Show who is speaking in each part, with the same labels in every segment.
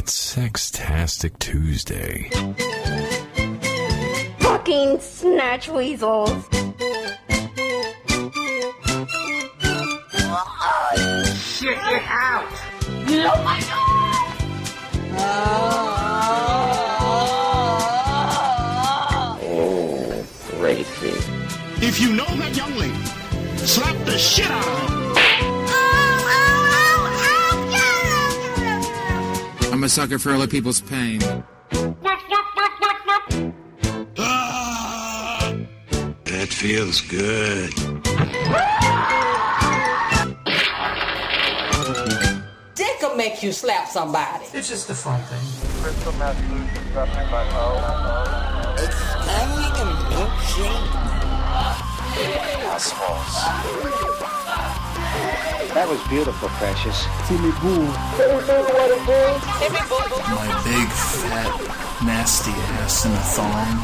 Speaker 1: It's Sextastic Tuesday.
Speaker 2: Fucking snatch weasels.
Speaker 3: Shit it out!
Speaker 2: Oh my god!
Speaker 3: Oh, Tracy.
Speaker 4: If you know that young lady, slap the shit out of her.
Speaker 5: I'm a sucker for other people's pain.
Speaker 4: That feels good.
Speaker 6: Dick'll make you slap somebody.
Speaker 7: It's just a fun thing.
Speaker 8: Crystal meth solution suffering by O.
Speaker 6: It's kind of like a milkshake.
Speaker 8: That was beautiful, Precious.
Speaker 9: My big, fat, nasty ass in a thong.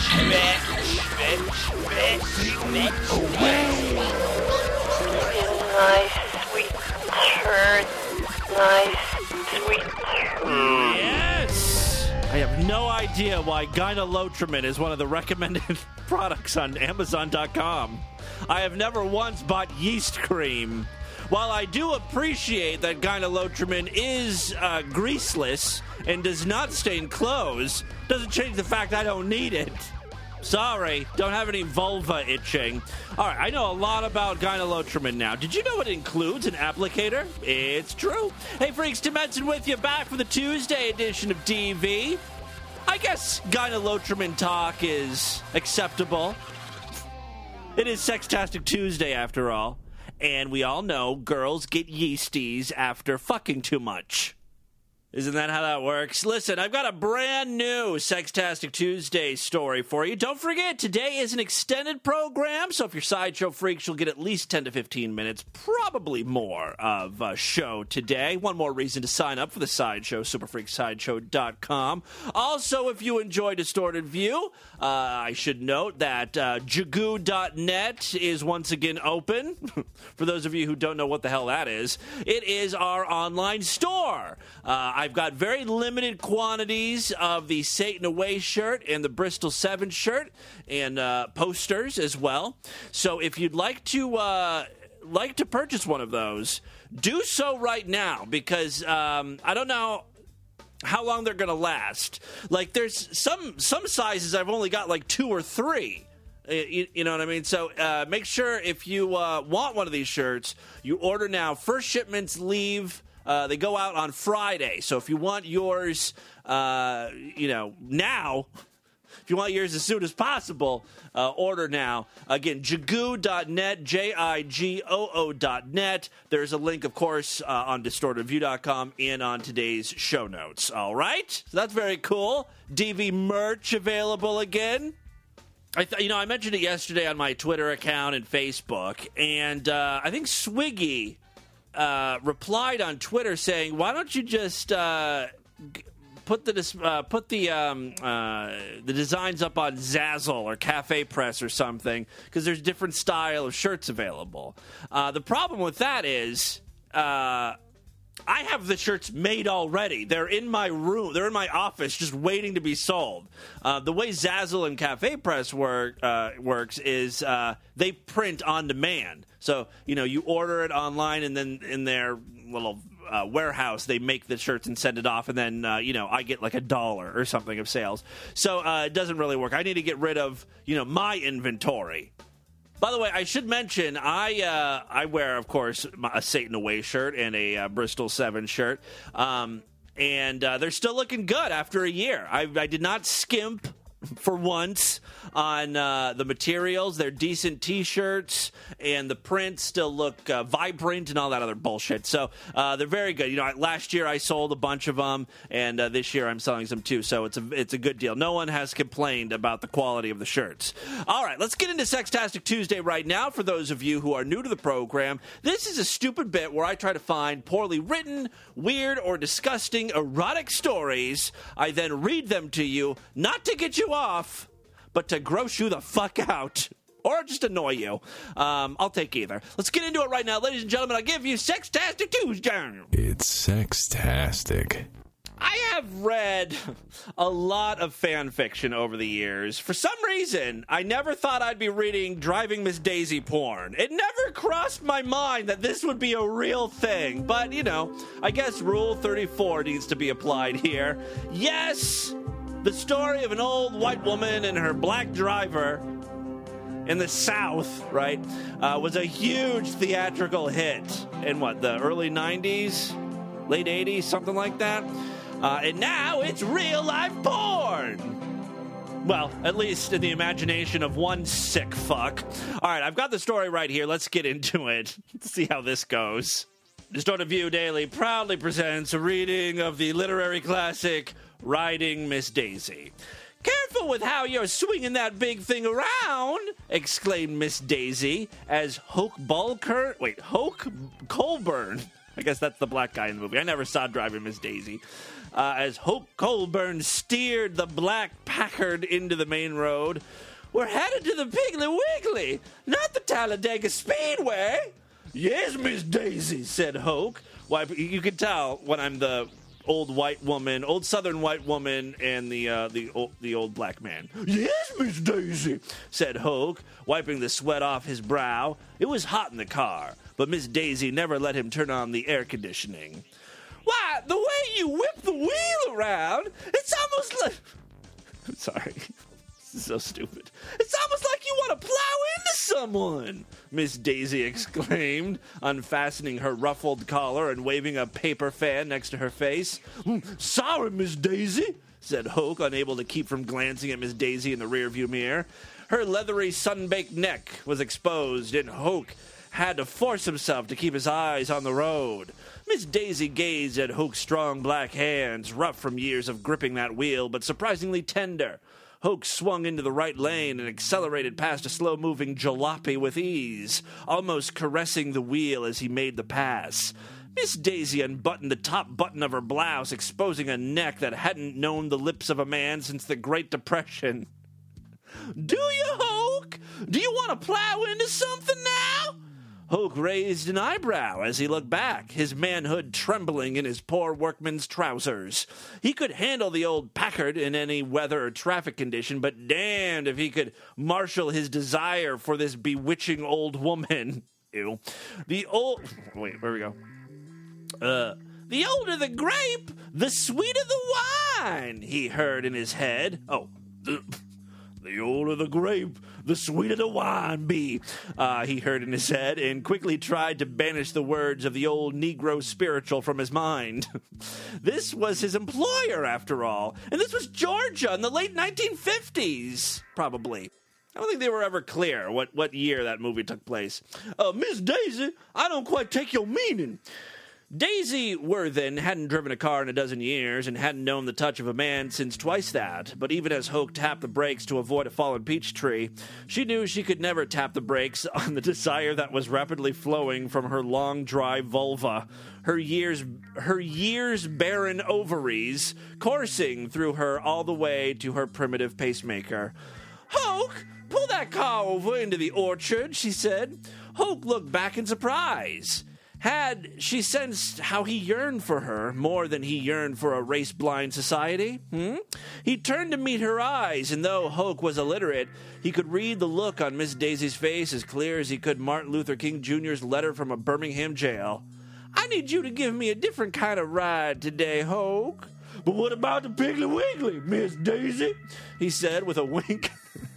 Speaker 2: Nice, sweet turd. Nice, sweet turd.
Speaker 10: Yes! I have no idea why Gyne-Lotrimin is one of the recommended products on Amazon.com. I have never once bought yeast cream. While I do appreciate that Gyne-Lotrimin is greaseless and does not stain clothes, doesn't change the fact I don't need it. Sorry, don't have any vulva itching. All right, I know a lot about Gyne-Lotrimin now. Did you know it includes an applicator? It's true. Hey, freaks, Tim Edson with you, back for the Tuesday edition of DV. I guess Gyne-Lotrimin talk is acceptable. It is Sextastic Tuesday, after all. And we all know girls get yeasties after fucking too much. Isn't that how that works? Listen, I've got a brand new Sextastic Tuesday story for you. Don't forget, today is an extended program, so if you're Sideshow freaks, you'll get at least 10 to 15 minutes, probably more, of a show today. One more reason to sign up for the Sideshow, superfreaksideshow.com. Also, if you enjoy Distorted View, I should note that Jagoo.net is once again open. For those of you who don't know what the hell that is, it is our online store. I've got very limited quantities of the Satan Away shirt and the Bristol 7 shirt and posters as well. So if you'd like to purchase one of those, do so right now because I don't know how long they're going to last. Like there's some sizes I've only got like 2 or 3. You know what I mean? So make sure if you want one of these shirts, you order now. First shipments leave. They go out on Friday. So if you want yours, now, if you want yours as soon as possible, order now. Again, Jagoo.net, Jigoo.net. There's a link, of course, on DistortedView.com and on today's show notes. All right? So that's very cool. DV merch available again. I mentioned it yesterday on my Twitter account and Facebook, and I think Swiggy replied on Twitter saying, "Why don't you just put the designs up on Zazzle or Cafe Press or something because there's different style of shirts available." The problem with that is I have the shirts made already. They're in my room. They're in my office just waiting to be sold. The way Zazzle and Cafe Press works is they print on demand. So, you order it online and then in their little warehouse, they make the shirts and send it off. And then, I get like $1 or something of sales. So it doesn't really work. I need to get rid of, my inventory. By the way, I should mention, I wear, of course, a Satan Away shirt and a Bristol 7 shirt, and they're still looking good after a year. I did not skimp for once on the materials. They're decent T-shirts, and the prints still look vibrant and all that other bullshit. So they're very good. Last year I sold a bunch of them, and this year I'm selling some too. So it's a good deal. No one has complained about the quality of the shirts. All right, let's get into Sextastic Tuesday right now. For those of you who are new to the program, this is a stupid bit where I try to find poorly written, weird, or disgusting erotic stories. I then read them to you, not to get you off, but to gross you the fuck out. Or just annoy you. I'll take either. Let's get into it right now. Ladies and gentlemen, I give you Sextastic Tuesday.
Speaker 1: It's Sextastic.
Speaker 10: I have read a lot of fan fiction over the years. For some reason, I never thought I'd be reading Driving Miss Daisy porn. It never crossed my mind that this would be a real thing. But, you know, I guess Rule 34 needs to be applied here. Yes, the story of an old white woman and her black driver in the South, right, was a huge theatrical hit in, the early 90s? Late 80s, something like that? And now it's real-life porn! Well, at least in the imagination of one sick fuck. All right, I've got the story right here. Let's get into it. See how this goes. Distorted View Daily proudly presents a reading of the literary classic Riding Miss Daisy. "Careful with how you're swinging that big thing around," exclaimed Miss Daisy as Hoke Colburn. I guess that's the black guy in the movie. I never saw Driving Miss Daisy. As Hoke Colburn steered the black Packard into the main road. "We're headed to the Piggly Wiggly, not the Talladega Speedway." "Yes, Miss Daisy," said Hoke. Why, you can tell when I'm the old Southern white woman, and the old black man. "Yes, Miss Daisy," said Hoke, wiping the sweat off his brow. It was hot in the car, but Miss Daisy never let him turn on the air conditioning. "Why, the way you whip the wheel around, it's almost like..." I'm sorry. This is so stupid. "It's almost like you want to plow into someone," Miss Daisy exclaimed, unfastening her ruffled collar and waving a paper fan next to her face. "Sorry, Miss Daisy," said Hoke, unable to keep from glancing at Miss Daisy in the rearview mirror. Her leathery, sun-baked neck was exposed, and Hoke had to force himself to keep his eyes on the road. Miss Daisy gazed at Hoke's strong black hands, rough from years of gripping that wheel, but surprisingly tender. Hoke swung into the right lane and accelerated past a slow-moving jalopy with ease, almost caressing the wheel as he made the pass. Miss Daisy unbuttoned the top button of her blouse, exposing a neck that hadn't known the lips of a man since the Great Depression. "Do you, Hoke? Do you want to plow into something now?" Hoke raised an eyebrow as he looked back, his manhood trembling in his poor workman's trousers. He could handle the old Packard in any weather or traffic condition, but damned if he could marshal his desire for this bewitching old woman. Ew. Wait, where we go? "The older the grape, the sweeter the wine," he heard in his head. The older the grape, the sweeter the wine be, he heard in his head, and quickly tried to banish the words of the old Negro spiritual from his mind. This was his employer, after all, and this was Georgia in the late 1950s, probably. I don't think they were ever clear what year that movie took place. "Miss Daisy, I don't quite take your meaning." Daisy Worthen hadn't driven a car in a dozen years and hadn't known the touch of a man since twice that, but even as Hoke tapped the brakes to avoid a fallen peach tree, she knew she could never tap the brakes on the desire that was rapidly flowing from her long, dry vulva, her years barren ovaries coursing through her all the way to her primitive pacemaker. "Hoke, pull that car over into the orchard," she said. Hoke looked back in surprise. Had she sensed how he yearned for her more than he yearned for a race-blind society? He turned to meet her eyes, and though Hoke was illiterate, he could read the look on Miss Daisy's face as clear as he could Martin Luther King Jr.'s letter from a Birmingham jail. "I need you to give me a different kind of ride today, Hoke." "But what about the Piggly Wiggly, Miss Daisy?" he said with a wink.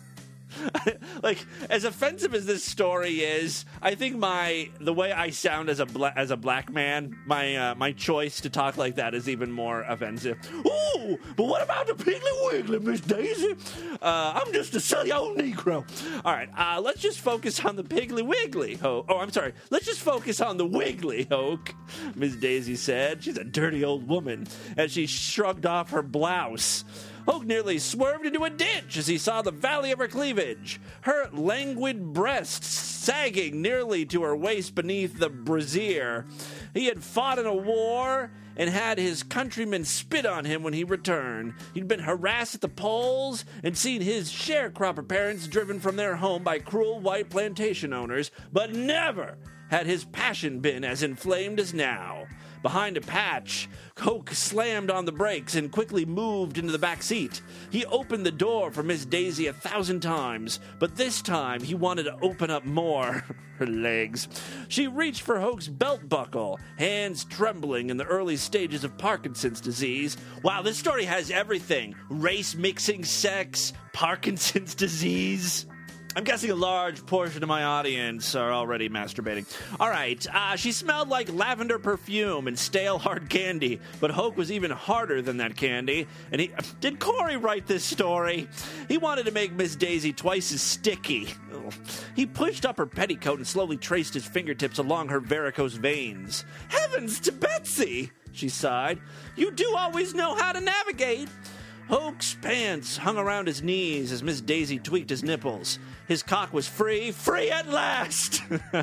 Speaker 10: Like, as offensive as this story is, I think the way I sound as a black man, my choice to talk like that is even more offensive. "Ooh, but what about the Piggly Wiggly, Miss Daisy? I'm just a silly old Negro." All right, let's just focus on the Piggly Wiggly, Hoke. Oh, I'm sorry. Let's just focus on the Wiggly, Hoke, Miss Daisy said. She's a dirty old woman, as she shrugged off her blouse. Hoke nearly swerved into a ditch as he saw the valley of her cleavage, her languid breasts sagging nearly to her waist beneath the brassiere. He had fought in a war and had his countrymen spit on him when he returned. He'd been harassed at the polls and seen his sharecropper parents driven from their home by cruel white plantation owners, but never had his passion been as inflamed as now. Behind a patch, Hoke slammed on the brakes and quickly moved into the back seat. He opened the door for Miss Daisy 1,000 times, but this time he wanted to open up more. Her legs. She reached for Hoke's belt buckle, hands trembling in the early stages of Parkinson's disease. Wow, this story has everything. Race mixing sex, Parkinson's disease. I'm guessing a large portion of my audience are already masturbating. All right, she smelled like lavender perfume and stale hard candy, but Hoke was even harder than that candy. And did Corey write this story? He wanted to make Miss Daisy twice as sticky. He pushed up her petticoat and slowly traced his fingertips along her varicose veins. Heavens to Betsy, she sighed. You do always know how to navigate. Hoke's pants hung around his knees as Miss Daisy tweaked his nipples. His cock was free at last!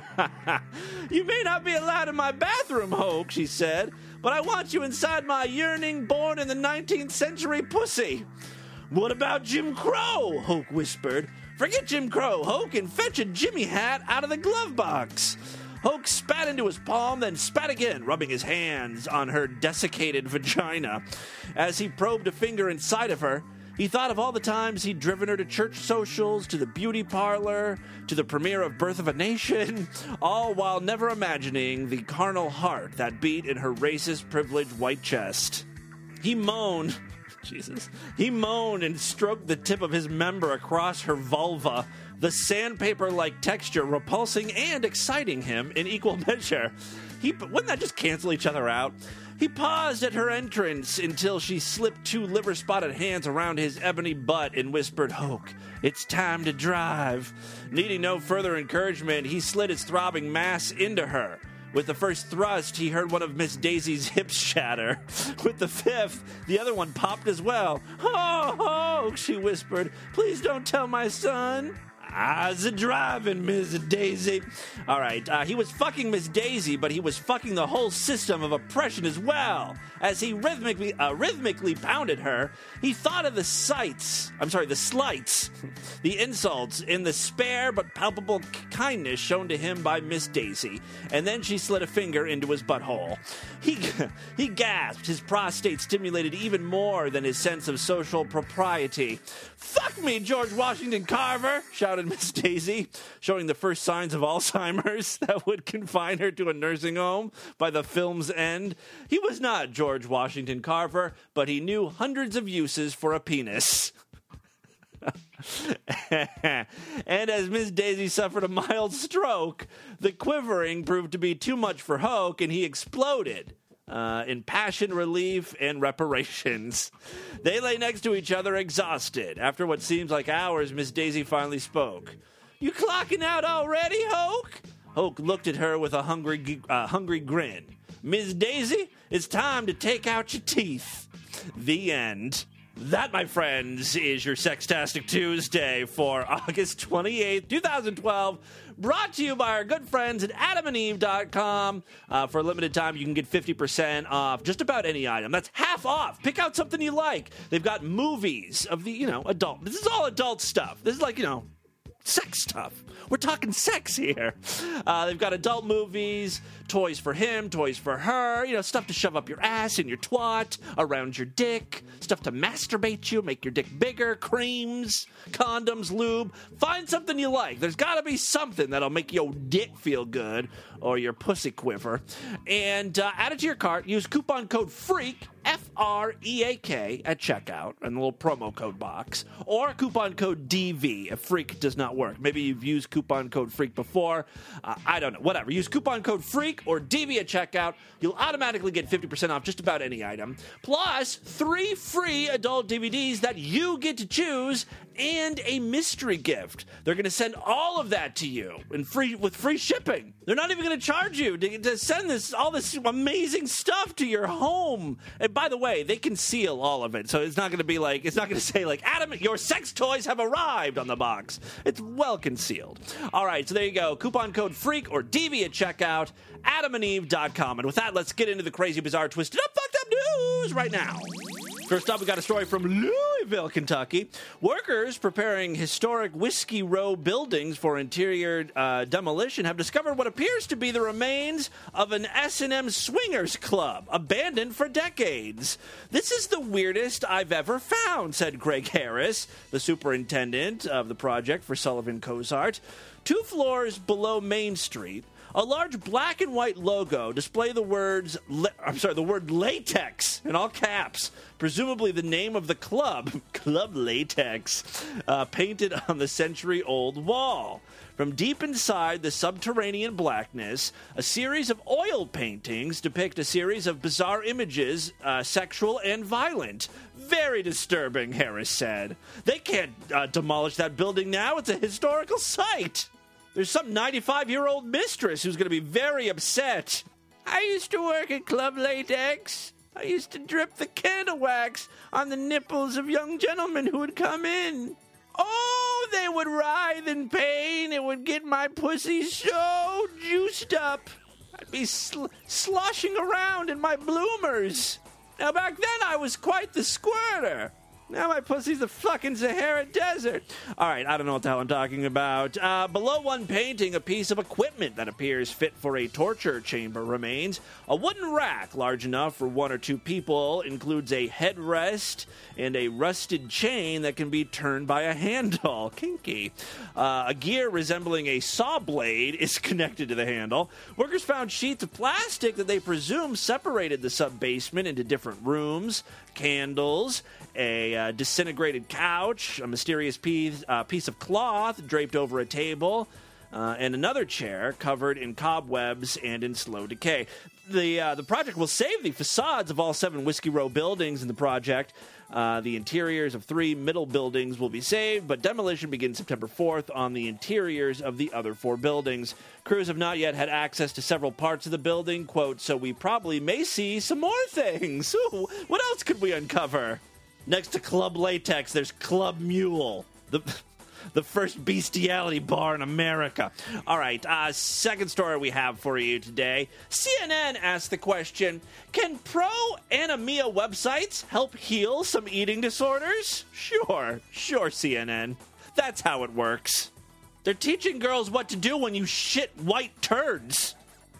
Speaker 10: You may not be allowed in my bathroom, Hoke, she said, but I want you inside my yearning, born in the 19th century pussy. What about Jim Crow? Hoke whispered. Forget Jim Crow, Hoke, and fetch a Jimmy hat out of the glove box. Hoke spat into his palm, then spat again, rubbing his hands on her desiccated vagina. As he probed a finger inside of her, he thought of all the times he'd driven her to church socials, to the beauty parlor, to the premiere of Birth of a Nation, all while never imagining the carnal heart that beat in her racist, privileged white chest. He moaned. He moaned and stroked the tip of his member across her vulva, the sandpaper-like texture repulsing and exciting him in equal measure. Wouldn't that just cancel each other out? He paused at her entrance until she slipped 2 liver-spotted hands around his ebony butt and whispered, Hoke, it's time to drive. Needing no further encouragement, he slid his throbbing mass into her. With the first thrust, he heard one of Miss Daisy's hips shatter. With the 5th, the other one popped as well. Oh, she whispered, please don't tell my son. How's it driving, Miss Daisy? All right, he was fucking Miss Daisy, but he was fucking the whole system of oppression as well. As he rhythmically pounded her, he thought of the slights, the insults, and the spare but palpable kindness shown to him by Miss Daisy, and then she slid a finger into his butthole. He gasped, his prostate stimulated even more than his sense of social propriety. Fuck me, George Washington Carver, shouted Miss Daisy, showing the first signs of Alzheimer's that would confine her to a nursing home by the film's end. He was not George Washington Carver, but he knew hundreds of uses for a penis. And as Miss Daisy suffered a mild stroke, the quivering proved to be too much for Hoke, and he exploded. In passion, relief, and reparations. They lay next to each other, exhausted. After what seems like hours, Miss Daisy finally spoke. You clocking out already, Hoke? Hoke looked at her with a hungry grin. Miss Daisy, it's time to take out your teeth. The end. That, my friends, is your Sextastic Tuesday for August 28th, 2012. Brought to you by our good friends at adamandeve.com. For a limited time, you can get 50% off just about any item. That's half off. Pick out something you like. They've got movies of the, adult. This is all adult stuff. This is like, sex stuff. We're talking sex here. They've got adult movies, toys for him, toys for her, stuff to shove up your ass and your twat, around your dick, stuff to masturbate you, make your dick bigger, creams, condoms, lube. Find something you like. There's got to be something that'll make your dick feel good or your pussy quiver. And add it to your cart. Use coupon code FREAK, F-R-E-A-K, at checkout in the little promo code box. Or coupon code DV if FREAK does not work. Maybe you've used coupon code FREAK before. I don't know. Whatever. Use coupon code FREAK or DV at checkout. You'll automatically get 50% off just about any item. Plus 3 free adult DVDs that you get to choose and a mystery gift. They're going to send all of that to you with free shipping. They're not even going to charge you to send all this amazing stuff to your home. And by the way, they conceal all of it. So it's not going to say Adam, your sex toys have arrived on the box. It's well concealed. All right, so there you go. Coupon code FREAK or DV at checkout, adamandeve.com. And with that, let's get into the crazy, bizarre, twisted up, fucked up news right now. First up, we got a story from Louisville, Kentucky. Workers preparing historic Whiskey Row buildings for interior demolition have discovered what appears to be the remains of an S&M swingers club, abandoned for decades. This is the weirdest I've ever found, said Greg Harris, the superintendent of the project for Sullivan Cozart. 2 floors below Main Street, a large black and white logo display the word latex in all caps, presumably the name of the club, Club Latex, painted on the century-old wall. From deep inside the subterranean blackness, a series of oil paintings depict a series of bizarre images, sexual and violent. Very disturbing, Harris said. They can't demolish that building now. It's a historical site. There's some 95-year-old mistress who's going to be very upset. I used to work at Club Latex. I used to drip the candle wax on the nipples of young gentlemen who would come in. Oh, they would writhe in pain. It would get my pussy so juiced up. I'd be sloshing around in my bloomers. Now, back then, I was quite the squirter. Now my pussy's the fucking Sahara Desert. All right, I don't know what the hell I'm talking about. Below one painting, a piece of equipment that appears fit for a torture chamber remains. A wooden rack large enough for 1 or 2 people includes a headrest and a rusted chain that can be turned by a handle. Kinky. A gear resembling a saw blade is connected to the handle. Workers found sheets of plastic that they presume separated the sub-basement into different rooms, candles, a disintegrated couch, a mysterious piece of cloth draped over a table, and another chair covered in cobwebs and in slow decay. The project will save the facades of all 7 Whiskey Row buildings in the project. The interiors of 3 middle buildings will be saved, but demolition begins September 4th on the interiors of the other 4 buildings. Crews have not yet had access to several parts of the building, quote, so we probably may see some more things. Ooh, what else could we uncover? Next to Club Latex, there's Club Mule, the first bestiality bar in America. All right, second story we have for you today. CNN asked the question, can pro-anemia websites help heal some eating disorders? Sure, CNN. That's how it works. They're teaching girls what to do when you shit white turds.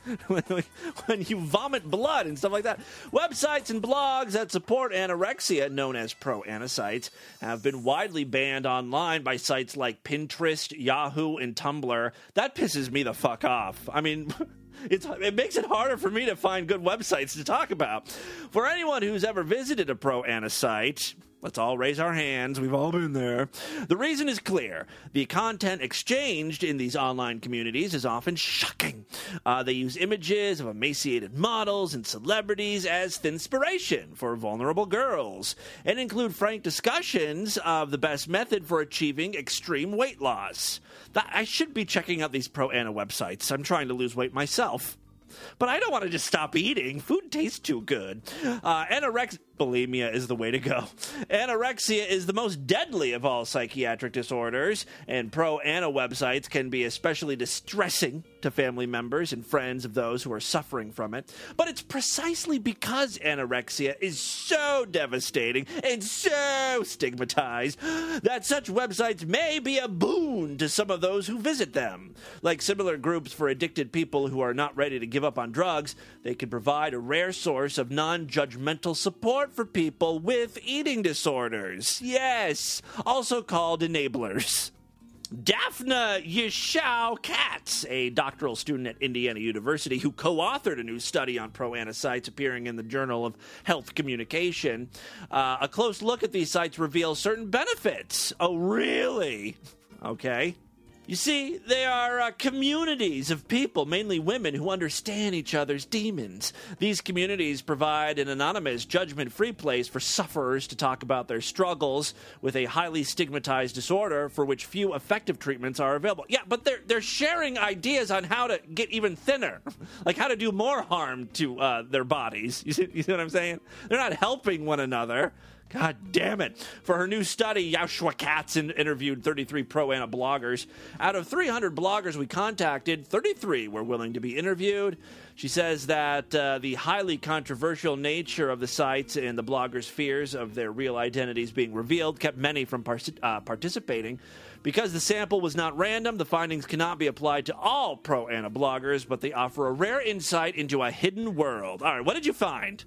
Speaker 10: When you vomit blood and stuff like that. Websites and blogs that support anorexia, known as pro-ana sites, have been widely banned online by sites like Pinterest, Yahoo, and Tumblr. That pisses me the fuck off. I mean, it makes it harder for me to find good websites to talk about. For anyone who's ever visited a pro-ana site, let's all raise our hands. We've all been there. The reason is clear. The content exchanged in these online communities is often shocking. They use images of emaciated models and celebrities as inspiration for vulnerable girls and include frank discussions of the best method for achieving extreme weight loss. I should be checking out these pro-ana websites. I'm trying to lose weight myself. But I don't want to just stop eating. Food tastes too good. Bulimia is the way to go. Anorexia is the most deadly of all psychiatric disorders, and pro-ana websites can be especially distressing to family members and friends of those who are suffering from it. But it's precisely because anorexia is so devastating and so stigmatized that such websites may be a boon to some of those who visit them. Like similar groups for addicted people who are not ready to give up on drugs, they can provide a rare source of non-judgmental support for people with eating disorders. Yes, also called enablers. Daphna Yeshao Katz, a doctoral student at Indiana University who co-authored a new study on pro-ana sites appearing in the Journal of Health Communication. A close look at these sites reveals certain benefits. Oh, really? Okay. You see, they are communities of people, mainly women, who understand each other's demons. These communities provide an anonymous, judgment-free place for sufferers to talk about their struggles with a highly stigmatized disorder for which few effective treatments are available. Yeah, but they're sharing ideas on how to get even thinner, like how to do more harm to their bodies. You see what I'm saying? They're not helping one another. God damn it. For her new study, Joshua Katz interviewed 33 pro-ana bloggers. Out of 300 bloggers we contacted, 33 were willing to be interviewed. She says that the highly controversial nature of the sites and the bloggers' fears of their real identities being revealed kept many from participating. Because the sample was not random, the findings cannot be applied to all pro-ana bloggers, but they offer a rare insight into a hidden world. All right, what did you find?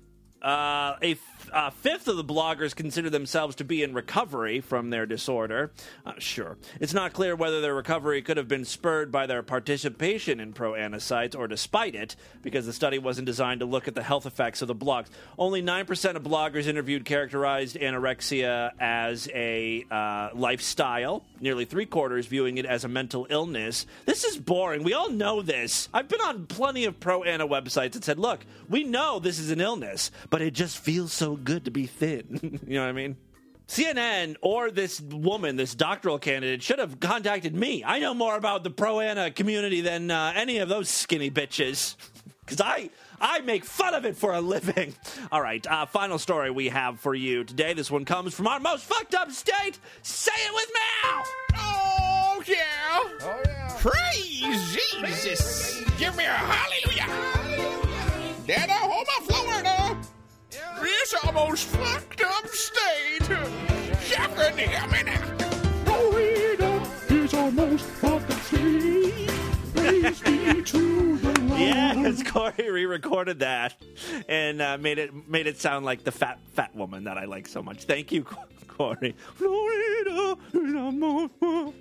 Speaker 10: A fifth of the bloggers consider themselves to be in recovery from their disorder. Sure. It's not clear whether their recovery could have been spurred by their participation in pro-ana sites or despite it, because the study wasn't designed to look at the health effects of the blogs. Only 9% of bloggers interviewed characterized anorexia as a lifestyle, nearly three-quarters viewing it as a mental illness. This is boring. We all know this. I've been on plenty of pro-ana websites that said, look, we know this is an illness, but it just feels so good to be thin. You know what I mean? CNN or this woman, this doctoral candidate, should have contacted me. I know more about the pro-ana community than any of those skinny bitches. Because I make fun of it for a living. All right, final story we have for you today. This one comes from our most fucked up state. Say it with me!
Speaker 4: Oh, yeah. Oh, yeah. Praise Jesus. Give me a hallelujah. Oklahoma, Florida. It's almost fucked up state. You can hear me now. Florida is almost fucked up state. Praise be to the Lord.
Speaker 10: Yes, Corey re-recorded that and made it sound like the fat woman that I like so much. Thank you, Corey. Florida is almost.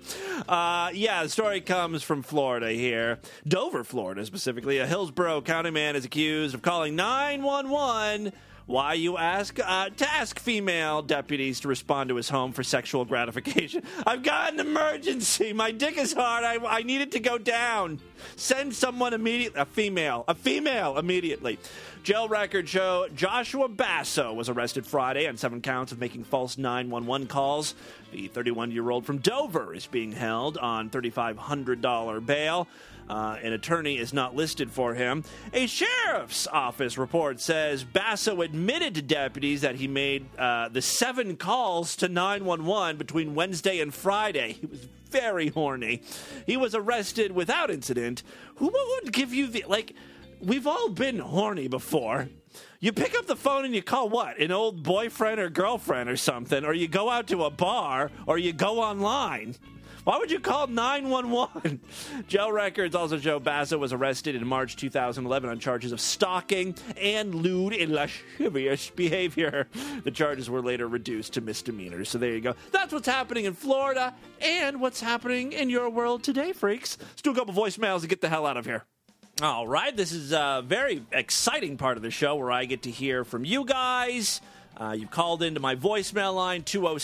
Speaker 10: The story comes from Florida here. Dover, Florida, specifically. A Hillsborough County man is accused of calling 911. Why, you ask? To ask female deputies to respond to his home for sexual gratification. I've got an emergency. My dick is hard. I need it to go down. Send someone immediately. A female immediately. Jail records show Joshua Basso was arrested Friday on 7 counts of making false 911 calls. The 31-year-old from Dover is being held on $3,500 bail. An attorney is not listed for him. A sheriff's office report says Basso admitted to deputies that he made the 7 calls to 911 between Wednesday and Friday. He was very horny. He was arrested without incident. Who would give you the... We've all been horny before. You pick up the phone and you call what? An old boyfriend or girlfriend or something, or you go out to a bar, or you go online. Why would you call 911? Jail records also show Basso was arrested in March 2011 on charges of stalking and lewd and lascivious behavior. The charges were later reduced to misdemeanors. So there you go. That's what's happening in Florida and what's happening in your world today, freaks. Let's do a couple voicemails and get the hell out of here. All right, this is a very exciting part of the show where I get to hear from you guys. You've called into my voicemail line,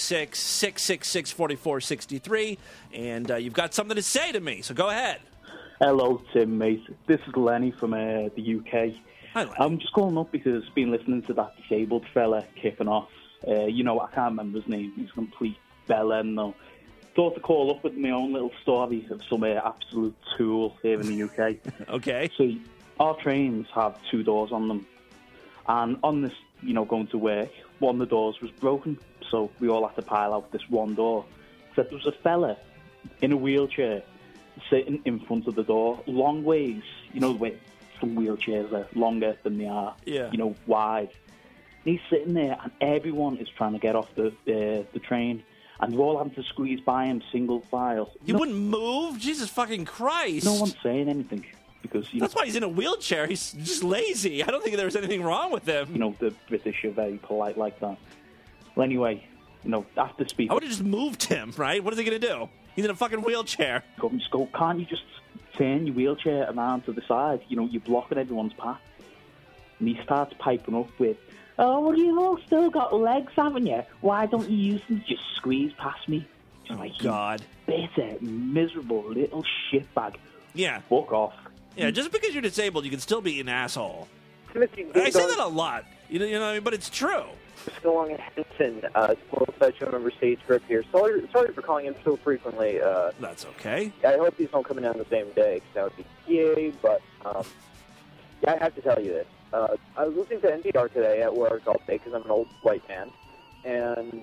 Speaker 10: 206-666-4463, and you've got something to say to me, so go ahead.
Speaker 7: Hello, Tim, mate. This is Lenny from the UK.
Speaker 10: Hi, Lenny.
Speaker 7: I'm just calling up because I've been listening to that disabled fella kicking off. I can't remember his name. He's a complete bellend, though. Thought to call up with my own little story of some absolute tool here in the UK.
Speaker 10: Okay.
Speaker 7: So, our trains have 2 doors on them. And on this, going to work, one of the doors was broken. So we all had to pile out this one door. Except there was a fella in a wheelchair sitting in front of the door, long ways. The way some wheelchairs are longer than they are, wide. And he's sitting there, and everyone is trying to get off the train. And they're all having to squeeze by him single file.
Speaker 10: You wouldn't move? Jesus fucking Christ.
Speaker 7: No one's saying anything. Because
Speaker 10: that's why he's in a wheelchair. He's just lazy. I don't think there's anything wrong with him.
Speaker 7: The British are very polite like that. Well, anyway, after speaking...
Speaker 10: I would have just moved him, right? What is he going to do? He's in a fucking wheelchair.
Speaker 7: Can't you just turn your wheelchair around to the side? You're blocking everyone's path. And he starts piping up with, oh, well, you've all still got legs, haven't you? Why don't you use them to just squeeze past me?
Speaker 10: God.
Speaker 7: Bitter, miserable little shitbag.
Speaker 10: Yeah.
Speaker 7: Fuck off.
Speaker 10: Yeah, just because you're disabled, you can still be an asshole.
Speaker 11: Timothy,
Speaker 10: I say that a lot, you know what I mean? But it's true.
Speaker 11: Still long in Henson, Special Member State trip here. Sorry for calling in so frequently.
Speaker 10: That's okay.
Speaker 11: I hope these don't come in on the same day, because that would be yay, but I have to tell you this. I was listening to NPR today at work all day, because I'm an old white man, and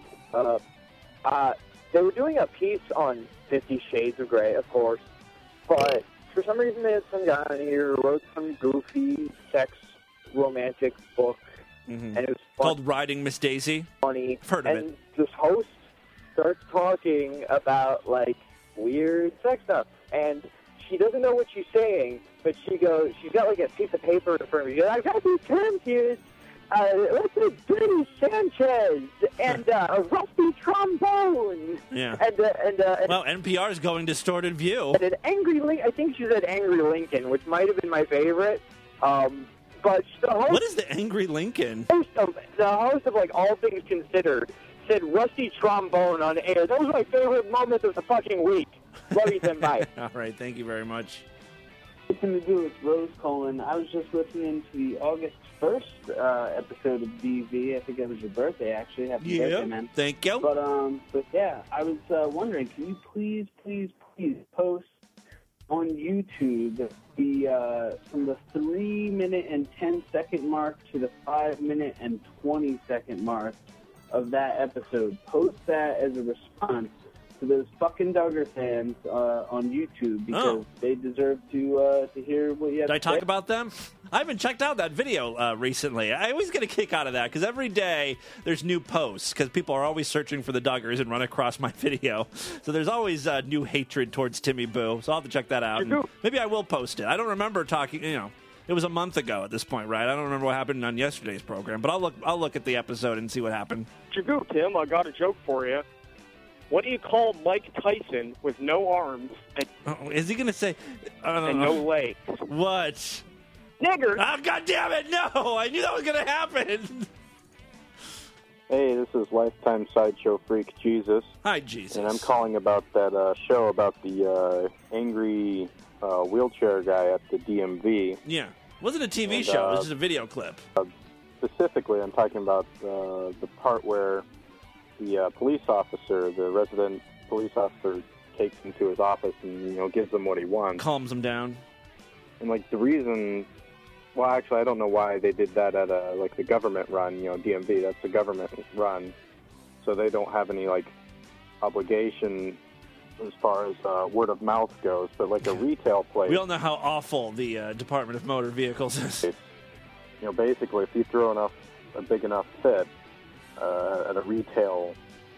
Speaker 11: they were doing a piece on 50 Shades of Grey, of course, but for some reason they had some guy on here who wrote some goofy sex romantic book, and it was
Speaker 10: called Riding Miss Daisy.
Speaker 11: Funny.
Speaker 10: I've heard of
Speaker 11: and
Speaker 10: it.
Speaker 11: This host starts talking about like weird sex stuff, and she doesn't know what she's saying, but she's got like a piece of paper in front of her. She goes, I've got these terms here. Let's say Dirty Sanchez and a rusty trombone.
Speaker 10: Yeah.
Speaker 11: And
Speaker 10: well, NPR's going Distorted View.
Speaker 11: And an angry I think she said Angry Lincoln, which might have been my favorite. But the host,
Speaker 10: what is the Angry Lincoln?
Speaker 11: The host of like All Things Considered said rusty trombone on air. That was my favorite moment of the fucking week. Love you, Tim. Bye.
Speaker 10: All right, thank you very much.
Speaker 12: Nothing to do with Rose Colin. I was just listening to the August 1st episode of DV. I think that was your birthday, actually. Happy birthday, man.
Speaker 10: Thank you.
Speaker 12: But yeah, I was wondering, can you please post on YouTube the from the 3-minute and 10-second mark to the 5-minute and 20-second mark of that episode? Post that as a response to those fucking Duggar fans on YouTube, because they deserve to hear what you have
Speaker 10: Did I
Speaker 12: to say.
Speaker 10: talk about them? I haven't checked out that video recently. I always get a kick out of that because every day there's new posts because people are always searching for the Duggars and run across my video. So there's always new hatred towards Timmy Boo. So I'll have to check that out. And maybe I will post it. I don't remember talking, it was a month ago at this point, right? I don't remember what happened on yesterday's program, but I'll look at the episode and see what happened.
Speaker 13: Jagoo, Tim, I got a joke for you. What do you call Mike Tyson with no arms and,
Speaker 10: is he going to say...
Speaker 13: and no legs?
Speaker 10: What?
Speaker 13: Nigger!
Speaker 10: Oh, God damn it, no! I knew that was going to happen!
Speaker 14: Hey, this is Lifetime Sideshow Freak Jesus.
Speaker 10: Hi, Jesus.
Speaker 14: And I'm calling about that show about the angry wheelchair guy at the DMV.
Speaker 10: Yeah. It wasn't a TV show, it was just a video clip.
Speaker 14: Specifically, I'm talking about the part where the police officer, the resident police officer, takes him to his office and, gives him what he wants.
Speaker 10: Calms him down.
Speaker 14: And, the reason... Well, actually, I don't know why they did that at, the government run, DMV. That's a government run. So they don't have any, obligation as far as word of mouth goes. But, a retail place...
Speaker 10: We all know how awful the Department of Motor Vehicles is.
Speaker 14: Basically, if you throw a big enough fit... at a retail,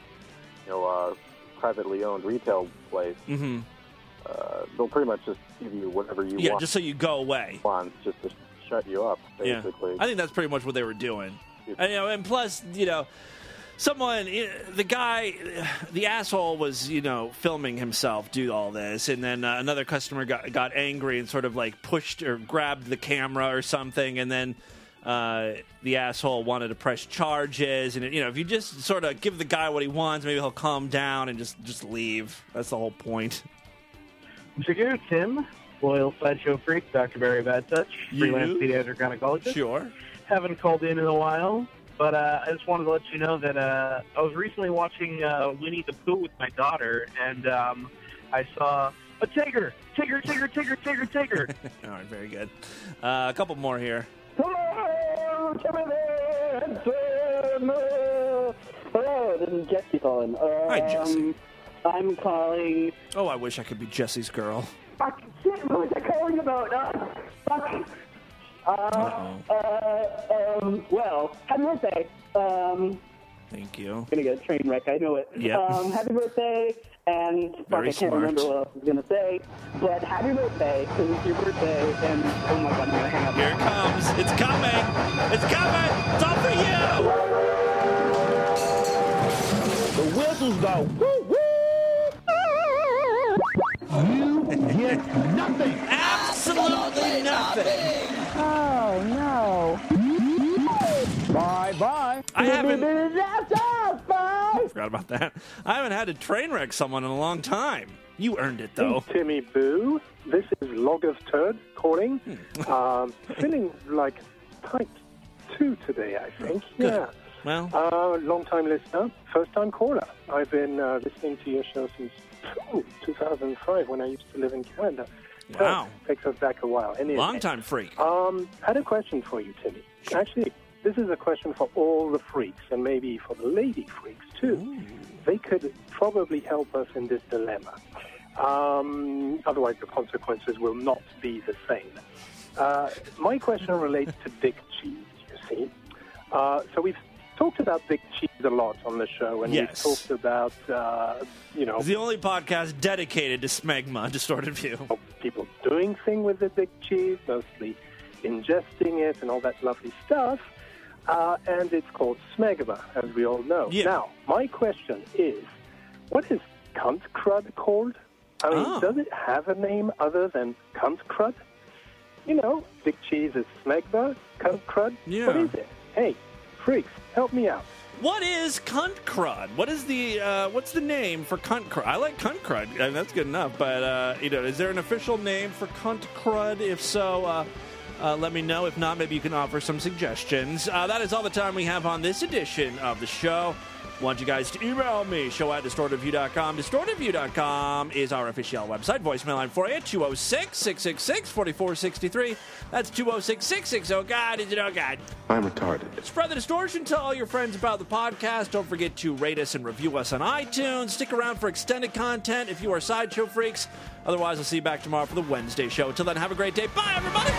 Speaker 14: privately owned retail place, they'll pretty much just give you whatever you want.
Speaker 10: Yeah, just so you go away.
Speaker 14: Just to shut you up, basically.
Speaker 10: Yeah. I think that's pretty much what they were doing. And plus, someone, the asshole was, filming himself do all this, and then another customer got angry and sort of pushed or grabbed the camera or something, and then the asshole wanted to press charges, and if you just sort of give the guy what he wants, maybe he'll calm down and just leave. That's the whole point.
Speaker 15: Jagoo, Tim, loyal Sideshow Freak, Dr. Barry Bad Touch, freelance pediatric gynecologist.
Speaker 10: Sure.
Speaker 15: Haven't called in a while, but I just wanted to let you know that I was recently watching Winnie the Pooh with my daughter, and I saw a tiger.
Speaker 10: All right, very good. A couple more here.
Speaker 12: Hello, this is Jesse calling.
Speaker 10: Hi, Jesse.
Speaker 12: I'm calling...
Speaker 10: Oh, I wish I could be Jesse's girl.
Speaker 12: Fuck, shit, what was I calling about? Fuck. Well, happy birthday.
Speaker 10: Thank you.
Speaker 12: I'm gonna get a train wreck, I know it.
Speaker 10: Yep.
Speaker 12: Happy birthday, and
Speaker 10: Very
Speaker 12: I can't
Speaker 10: smart.
Speaker 12: remember what else I was gonna say, but happy birthday, because it's your birthday, and oh my god, I'm gonna hang up.
Speaker 10: Here it comes. It's coming. It's coming. It's all for you.
Speaker 12: The whistles go woo woo. You get nothing.
Speaker 10: Absolutely nothing.
Speaker 12: Oh no. Bye.
Speaker 10: I forgot about that. I haven't had to train wreck someone in a long time. You earned it, though.
Speaker 16: Hey, Timmy Boo. This is Log of Turd calling. Feeling like type 2 today, I think.
Speaker 10: Good.
Speaker 16: Yeah.
Speaker 10: Well,
Speaker 16: long-time listener, first-time caller. I've been listening to your show since 2005 when I used to live in Canada.
Speaker 10: Wow.
Speaker 16: Takes us back a while.
Speaker 10: Long-time freak.
Speaker 16: Had a question for you, Timmy.
Speaker 10: Sure.
Speaker 16: Actually, this is a question for all the freaks, and maybe for the lady freaks too. Ooh. They could probably help us in this dilemma. Otherwise, the consequences will not be the same. My question relates to Dick Cheese, you see. So we've talked about Dick Cheese a lot on the show, and we've talked about,
Speaker 10: It's the only podcast dedicated to smegma, Distorted View.
Speaker 16: People doing things with the Dick Cheese, mostly ingesting it and all that lovely stuff. And it's called smegma, as we all know. Yeah. Now, my question is, what is cunt crud called? I mean, does it have a name other than cunt crud? You know, Dick Cheese is smegma, cunt crud.
Speaker 10: Yeah.
Speaker 16: What is it? Hey, freaks, help me out.
Speaker 10: What is cunt crud? What is what's the name for cunt crud? I like cunt crud, and that's good enough. But is there an official name for cunt crud? If so, let me know. If not, maybe you can offer some suggestions. That is all the time we have on this edition of the show. Want you guys to email me, show@distortedview.com. Distortedview.com is our official website. Voicemail line for you, 206-666-4463. That's 206-660. Oh, God, is it oh, God?
Speaker 1: I'm retarded.
Speaker 10: Spread the distortion. Tell all your friends about the podcast. Don't forget to rate us and review us on iTunes. Stick around for extended content if you are Sideshow freaks. Otherwise, I'll see you back tomorrow for the Wednesday show. Until then, have a great day. Bye, everybody!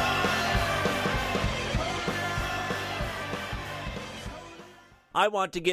Speaker 10: I want to get